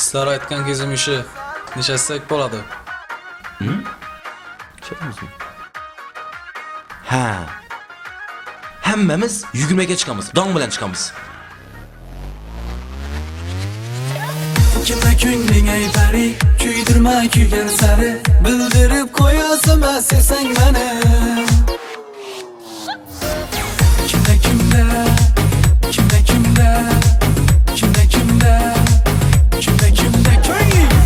Sizlar aytgan kezim ishi nechasidak bo'ladi? Tushundingizmi? Ha. Hammamiz 20 ga chiqamiz. Dong bilan chiqamiz. Kimda ko'ngling aytari, kuydirma kuygan sari, bildirib qo'yasan sevsang meni. Kimda kimda ko'ngling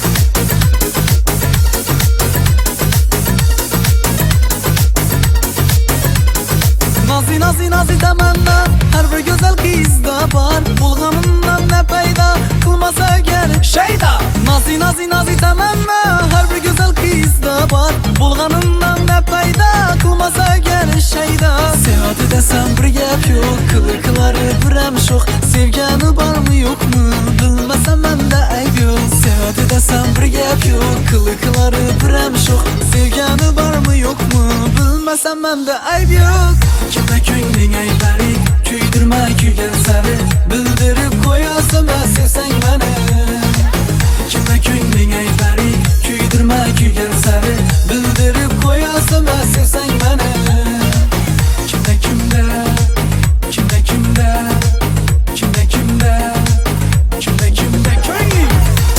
Nazi tamanna har bir go'zal qizda bor, bulg'amimdan ne paydo qilmasa agar shayda. Nazi tamanna har bir go'zal qizda bor, bulg'amimdan ne paydo qilmasa agar shayda. Sevadi desam bir gap yo'q, qiliqlari biram sho'x, sevgani bormi yo'qmi bilmasam menda ayb yo'q. Sevadi desam bir gap yo'q, qiliqlari biram sho'x, sevgani bormi yo'qmi bilmasam menda ayb yo'q. Kimda ko'ngling aytari, kuydirma kuygan sari, bildirib qo'yasan sevsang meni. Kimda ko'ngling aytari, kuydirma kuygan sari, bildirib qo'yasan sevsang meni. Kimda ko'ngling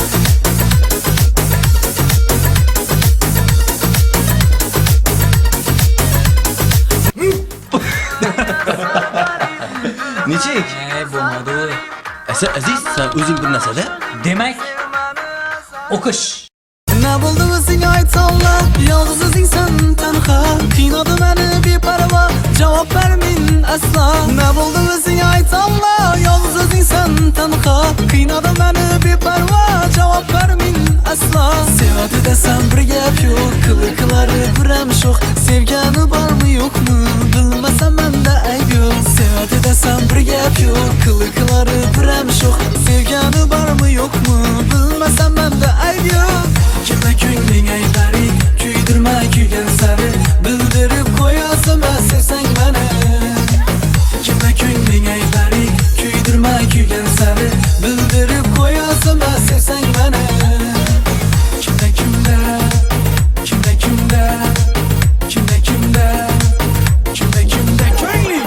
Nechik? Bo'lmadi. Asa Aziz, sen o'zing bir narsada? Demak, o'qish. Ne buldu o'zing aytsonla, yolg'iz o'zingsan tanha, qiynadi meni beparvo, javob bermin aslo. Ne buldu o'zing aytsonla, yolg'iz o'zingsan tanha, qiynadi meni beparvo, javob bermin aslo. Sevadi desam bir gap yo'q, qiliqlari biram sho'x, sevgani bormi yo'qmi bilmasam menda ayb yo'q. Sevadi desam bir gap yo'q, qiliqlari biram sho'x, sevgani bormi yo'qmi bilmasam menda ayb yo'q. Kimda ko'ngling aytari, kuydirma kuygan sari, bildirib qo'yasan sevsang meni. Kimda ko'ngling aytari, kuydirma kuygan sari, bildirib qo'yasan sevsang meni. Kimda ko'ngling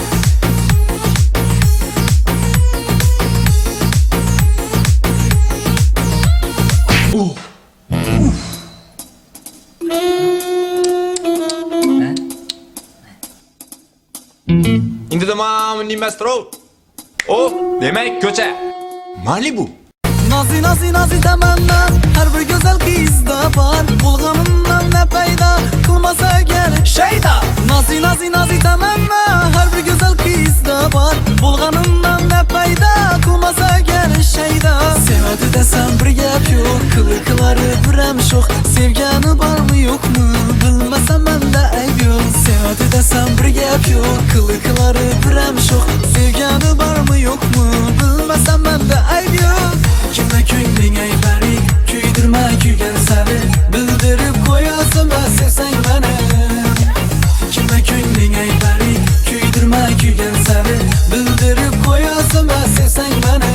Into the Morning Maestro. O, demek ko'cha. Malibu. Nazi tamanna har bir go'zal qizda bor, bulg'amimdan ne paydo qilmasa agar shayda. Nazi tamanna har bir go'zal qizda bor, bulg'amimdan ne paydo qilmasa agar shayda. Sevadi desam bir gap yo'q, qiliqlari biram sho'x, sevgani bormi yo'qmi bilmasam menda ayb yo'q. Sevadi desam bir gap yo'q, qiliqlari biram sho'x, sevgani bormi yo'qmi bilmasam menda ayb yo'q. Kimda ko'ngling aytari, kuydirma kuygan sari, bildirib qo'yasan sevsang meni. Kimda ko'ngling aytari, kuydirma kuygan sari, bildirib qo'yasan sevsang meni.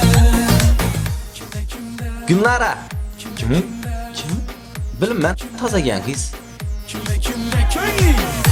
Gulnara. Kim? Bilmam, tozagan qiz. Kimda ko'ngling